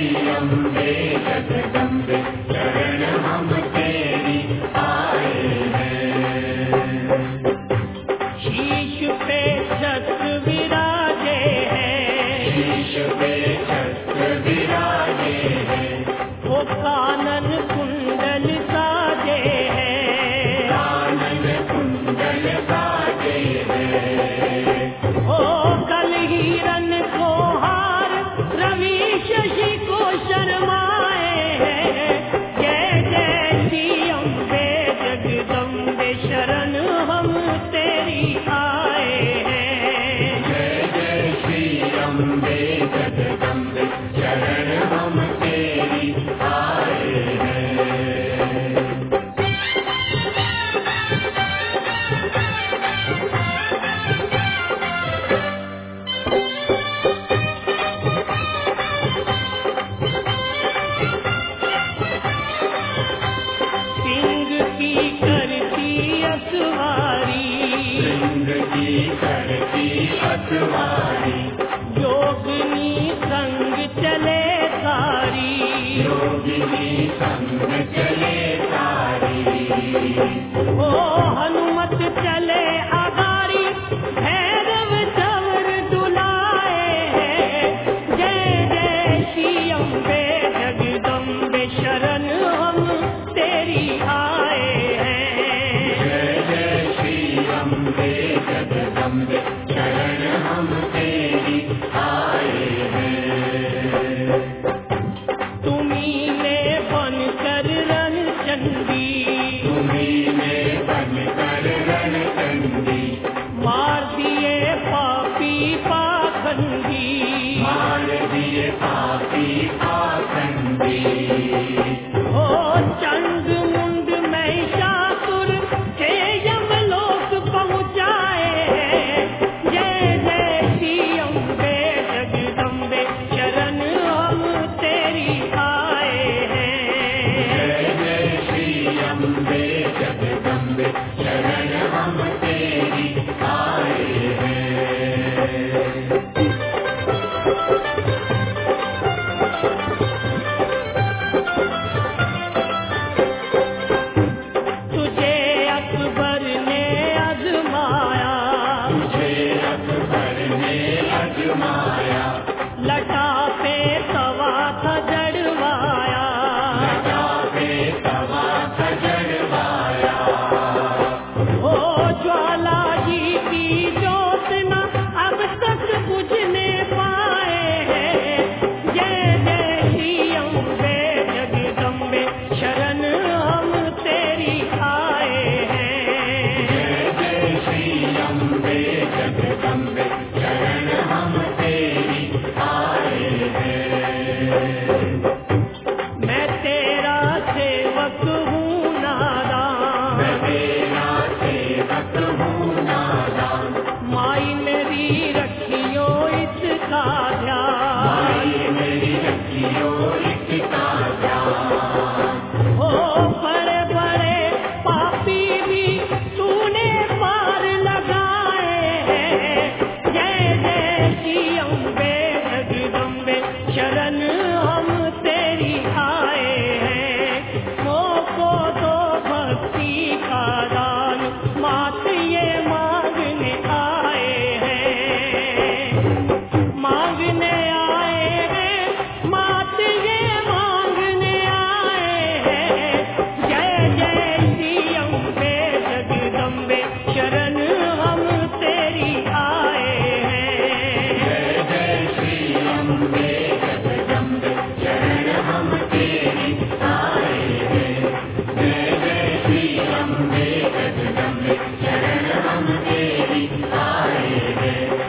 अम्बे जगदम्बे शरण हम तेरी आए हैं। शीश पे छत्र विराजे हैं, शीश पे छत्र विराजे हैं, वो कानन कुंडल साजे हैं, कानन कुंडल साजे हैं। ओ कल हिरन को हार रवि शशि को शर्माए हैं। जय जय श्री अम्बे जगदम्बे शरण हम तेरी आए हैं। जय जय श्री अम्बे जगदम्बे शरण हम तेरी आए हैं। सिंह की करती असवारी, सिंह की करती अतवारी, योगिनी संग चले सारी, योगिनी संग चले सारी। ओ हनुमत चले अगारी, भैरव चवर डुलाए हैं। जय जय श्री अम्बे जगदम्बे शरण हम तेरी आए हैं। जय जय श्री अम्बे जगदम्बे शरण हम तेरी आए हैं। तुम्ही ने बनकर रण चंडी, तुम्ही में बनकर रणचंडी, मार दिए पापी पाखंडी। मार दिए पापी पाखंडी। ओ चंड मुंड महिषासुर के यमलोक पहुँचाए हैं। जय जय श्री अम्बे जगदम्बे शरण हम तेरी आए हैं। जय जय श्री अम्बे जगदम्बे शरण हम तेरी आए हैं। तुझे अकबर ने आजमाया, तुझे अकबर ने अजमाया, लटा पे तवा था जड़वाया। लटा पे तवा सजड़वाया। ओ ज्वाला जी की ज्योत न अब तक बुझने पाए हैं। जय जय श्री अम्बे जगदम्बे शरण हम तेरी आए हैं। जय जय श्री अम्बे जगदम्बे शरण हम तेरी आए हैं। मैं तेरा सेवक हूँ नादान, मैं तेरा सेवक हूँ नादान, माई मेरी रखियो इसका ध्यान। माई मेरी रखियो इसका ध्यान। ओ बड़े बड़े पापी भी तूने पार लगाए हैं। जय जय श्री अम्बे जगदम्बे शरण हम तेरी आए हैं। मोको दो भक्ति का दान, मात ये मांगने आए हैं। मांगने आए हैं, मात ये मांगने आए हैं। जय जय श्री अम्बे जगदम्बे शरण हम तेरी आए हैं। जय जय श्री अम्बे जगदम्बे शरण हम तेरी आए हैं। जय जय श्री अम्बे जगदम्बे शरण हम तेरी आए हैं।